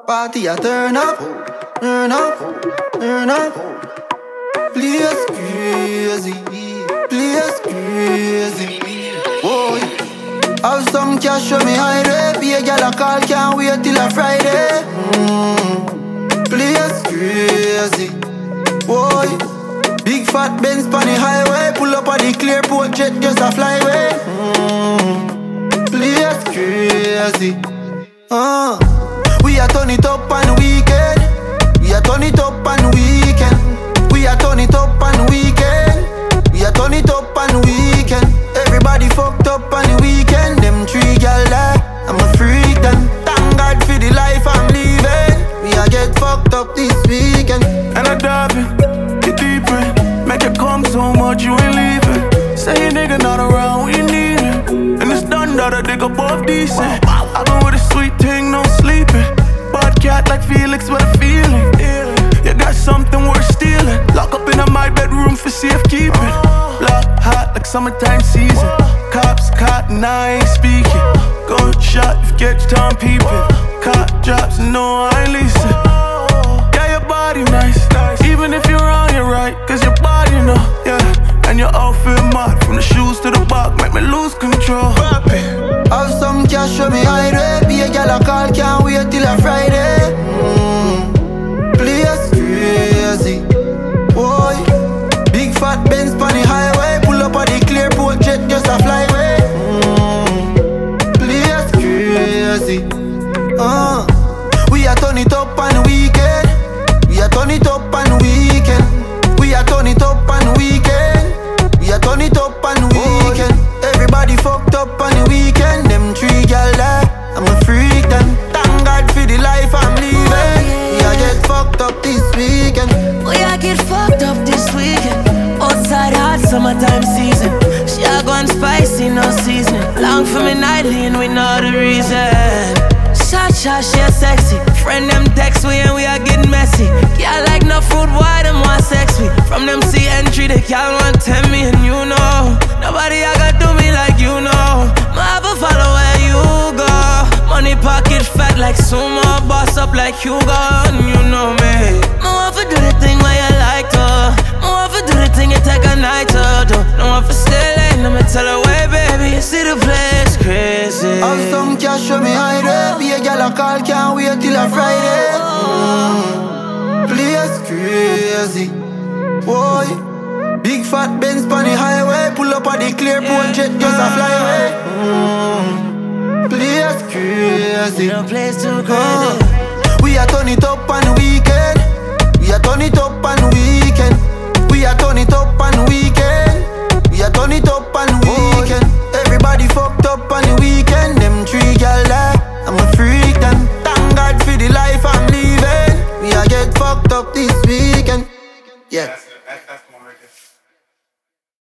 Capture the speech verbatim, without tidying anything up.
Party a turn up, turn up, turn up. Place crazy, place crazy. Boy, have some cash show me high rate. Be a gal a call, can't wait till a Friday. Mm. Place crazy. Boy, big fat Benz on the highway. Pull up on the Clearport jet, just a flyway. Mm. Place crazy. Uh. We a turn it up on the weekend. We a turn it up on the weekend. We a turn it up on the weekend. We a turn it up on the weekend. Everybody fucked up on the weekend. Them three gal there, I'm a freak them. Thank God for the life I'm living. We a get fucked up this weekend. And I dive in, get deep in. Make it come so much you ain't leaving. Say your nigga not around when you need him. And it's done that I dig above decent. I been with a sweet thing, no sleeping. Bad cat like Felix with a feeling. You got something worth stealing. Lock up in my bedroom for safekeeping. Block hot like summertime season. Cops caught and I ain't speaking. Gunshot if you catch time peeping. Cop drops and no I ain't leasing. Yeah, your body nice. Even if you're wrong, you're right. Cause your body know, yeah. And your outfit mad. From the shoes to the back, make me lose control. Have some cash, show me high rate. Be a gal a call, can't wait till a Friday. Mm. Place crazy. Boy, big fat Benz on the highway. Pull up on the Clearport jet, just a flyway. Mm. Place crazy. Uh. We a turn it up on the weekend. We a turn it up on the weekend. We a turn it up on the weekend. We a turn it up on the weekend. Everybody fucked up on the weekend. Them three gal there, I'm a freak them. Thank God for the life I'm living. We a get fucked up this weekend. We a get fucked up this weekend. Outside hot summertime season. She a gone spicy, no seasoning. Long for me nightly and we know the reason. Shot shot, she a sexy. Friend them text we and we are getting messy. Y'all like no fruit, why them want sex me? From them see entry, they y'all want ten me and you know. Nobody I got do me like you know. Ma have a follow where you go. Money pocket fat like sumo. Boss up like Hugo and you know me. Ma want to do the thing where you like to. Ma want to do the thing you take a night to do. No want to stay late, let me tell her way baby. You see the place crazy. Have some cash, show me high rate. Be a gal a call, can't wait till a Friday. Mm. Place crazy. Boy, big fat Benz on the highway. Pull up on the Clearport jet, just a flyway. Mm. Place crazy. No place too crazy. Uh. We a turn it up on the weekend. We a turn it up on